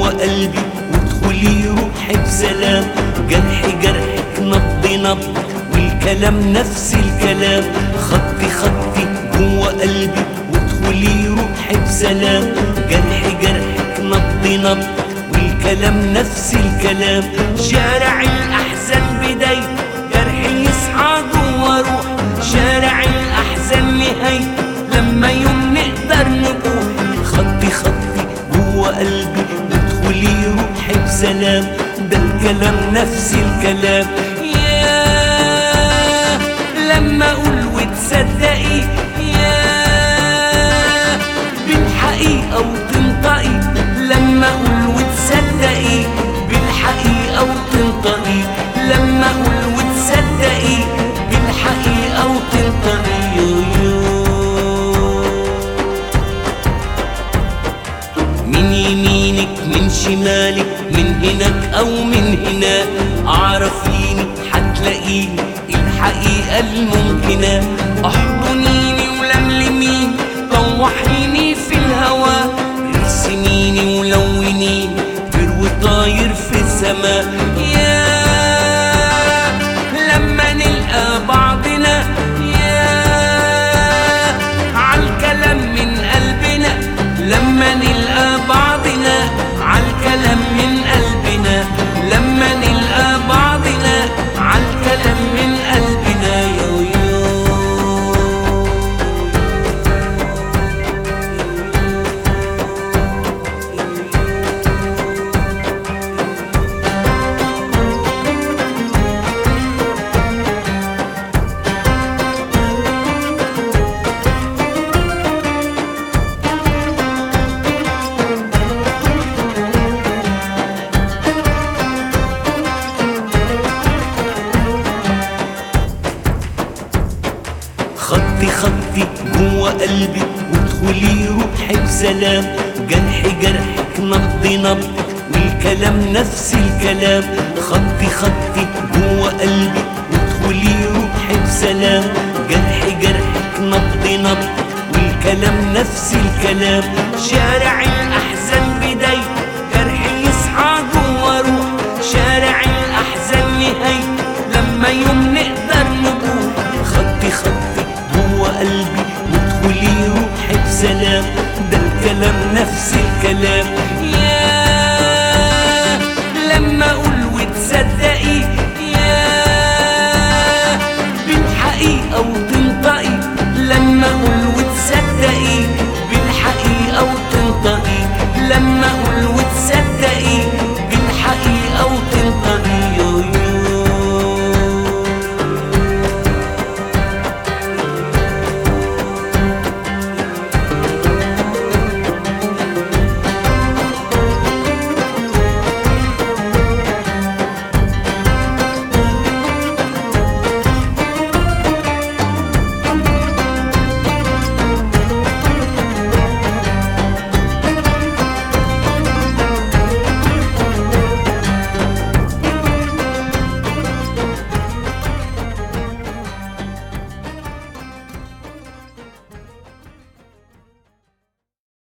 جوا قلبي وادخلي روحي بسلام. جرحي جرحك نبض نبض والكلام نفس الكلام. خطي خطي جوا قلبي وادخلي روحي بسلام. جرحي جرحك نبض نبض والكلام نفس الكلام. شارع الأحزان بداية جرحي يصحى جوا روحي. شارع الأحزان نهاية لما يوم نقدر نبوح. خطي خطي جوا قلبي وادخلي روحي بسلام. ده الكلام نفس الكلام. ياه لما اقول وتصدقي ياه بالحقيقة وتنطقي. لما اقول وتصدقي بالحقيقة وتنطقي. لما اقول وتصدقي بالحقيقة وتنطقي. من يمينك من شمالك من هناك او من هناك عرفيني هتلاقيني الحقيقة الممكنة. احضنيني ولملميني طوحيني في الهوا. ارسميني ولونيني برو طاير في السماء. يا لما نلقى بعضنا يا عالكلام من قلبنا. لما نلقى بعضنا عالكلام من قلبنا. لما نلقى بعضنا عالكلام من قلبنا. خطي خطي جوا قلبي وادخلي روحي بسلام. جرحي جرحك نبض نبض والكلام نفس الكلام. خطي خطي جوا قلبي وادخلي روحي بسلام. جرحي جرحك نبض نبض والكلام نفس الكلام. شارع الأحزان بداية جرحي يصحى جوا روحي. شارع الأحزان نهاية لما يوم نقدر نبوح. خطي خطي جوا قلبي وادخلي روحي بسلام. ده الكلام نفس الكلام.